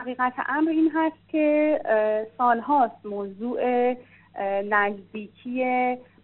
حقیقت امر این هست که سالهاست موضوع نزدیکی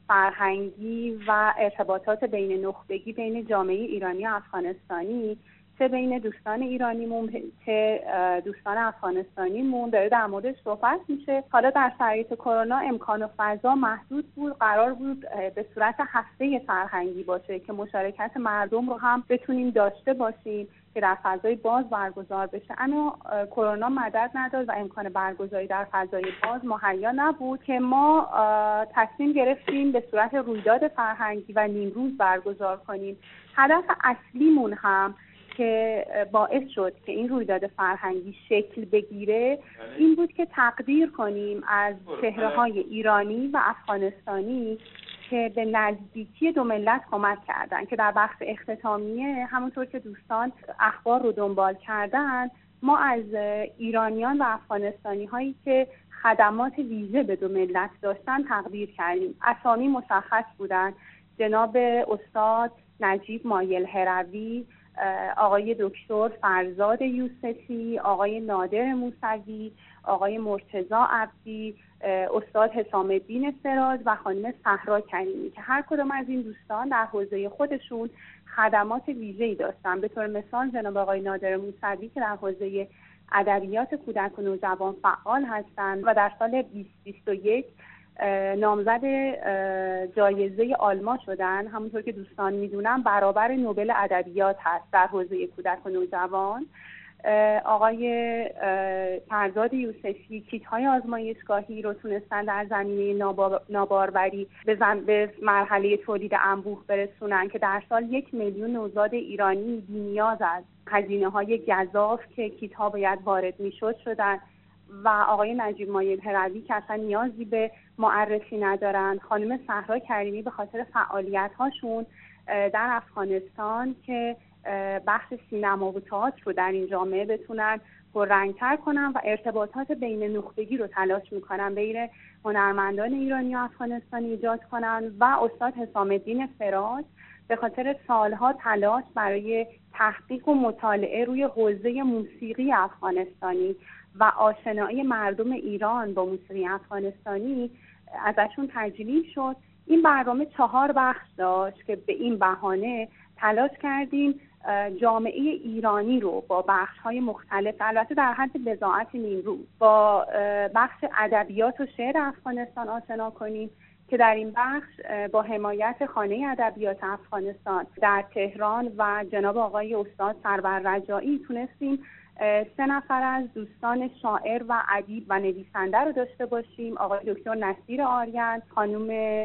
فرهنگی و ارتباطات بین نخبگی بین جامعه ایرانی و افغانستانی، چه بین دوستان ایرانیمون چه دوستان افغانستانیمون داره در موردش صحبت میشه. حالا در شرایط کرونا امکان و فضا محدود بود، قرار بود به صورت هفته فرهنگی باشه که مشارکت مردم رو هم بتونیم داشته باشیم که در فضای باز برگزار بشه، اما کرونا مدد نداد و امکان برگزاری در فضای باز مهیا نبود که ما تصمیم گرفتیم به صورت رویداد فرهنگی و نیمروز برگزار کنیم. هدف اصلیمون هم که باعث شد که این رویداد فرهنگی شکل بگیره این بود که تقدیر کنیم از چهره‌های ایرانی و افغانستانی که به نزدیکی دو ملت کمک کردن، که در بخش اختتامیه همونطور که دوستان اخبار رو دنبال کردن ما از ایرانیان و افغانستانی هایی که خدمات ویژه به دو ملت داشتن تقدیر کردیم. اسامی مشخص بودن: جناب استاد نجیب مایل هروی، آقای دکتر فرزاد یوسفی، آقای نادر موسوی، آقای مرتضی عبدی، استاد حسام الدین فراز و خانم صحرا کریمی که هر کدام از این دوستان در حوزه خودشون خدمات ویژه‌ای داشتن. به طور مثال جناب آقای نادر موسوی که در حوزه ادبیات کودک و نوجوان فعال هستند و در سال 2021 نامزد جایزه آلما شدن، همونطور که دوستان میدونن برابر نوبل ادبیات هست در حوزه کودک و نوجوان. آقای فرزاد یوسفی کیت‌های آزمایشگاهی رو تونستن در زمینه ناباروری به مرحله تولید انبوه برسونن که در سال 1 میلیون نوزاد ایرانی بی‌نیاز از هزینه‌های گزاف که کیت‌ها باید وارد میشد شدن. و آقای نجیب مایل هروی که اصلا نیازی به معرفی ندارن، خانم صحرا کریمی به خاطر فعالیت‌هاشون در افغانستان که بخش سینما و تئاتر رو در این جامعه بتونن پررنگ‌تر کنن و ارتباطات بین نخبگی رو تلاش میکنن بین هنرمندان ایرانی و افغانستانی ایجاد کنن. و استاد حسام الدین فراز به خاطر سالها تلاش برای تحقیق و مطالعه روی حوزه موسیقی افغانستانی و آشنایی مردم ایران با موسیقی افغانستانی ازشون تجلیل شد. این برنامه 4 بخش داشت که به این بهانه تلاش کردیم جامعه ایرانی رو با بخش‌های مختلف، البته در حد بضاعت نیمروز، با بخش ادبیات و شعر افغانستان آشنا کنیم که در این بخش با حمایت خانه ادبیات افغانستان در تهران و جناب آقای استاد سرور رجایی تونستیم 3 نفر از دوستان شاعر و ادیب و نویسنده رو داشته باشیم: آقای دکتر نصیر آریان، خانم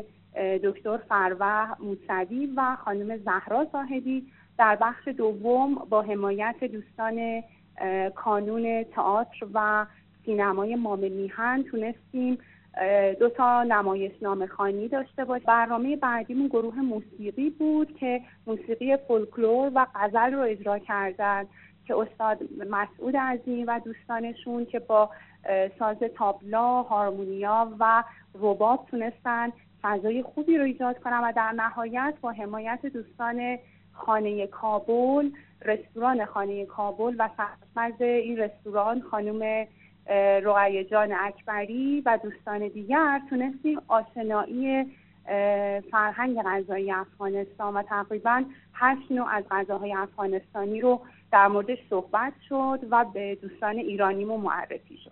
دکتر فروه موسوی و خانم زهرا زاهدی. در بخش دوم با حمایت دوستان کانون تئاتر و سینمای مام میهن تونستیم 2 تا نمایشنامه خوانی داشته باشیم. برنامه بعدیمون گروه موسیقی بود که موسیقی فولکلور و غزل رو اجرا کردن که استاد مسعود عظیم و دوستانشون که با ساز تابلا، هارمونیا و رباب تونستن فضای خوبی رو ایجاد کنن. و در نهایت با حمایت دوستان خانه کابل، رستوران خانه کابل و سرمز این رستوران خانم رقیه جان اکبری و دوستان دیگر تونستیم آشنایی فرهنگ غذایی افغانستان و تقریباً 8 نوع از غذاهای افغانستانی رو در موردش صحبت شد و به دوستان ایرانیمون معرفی شد.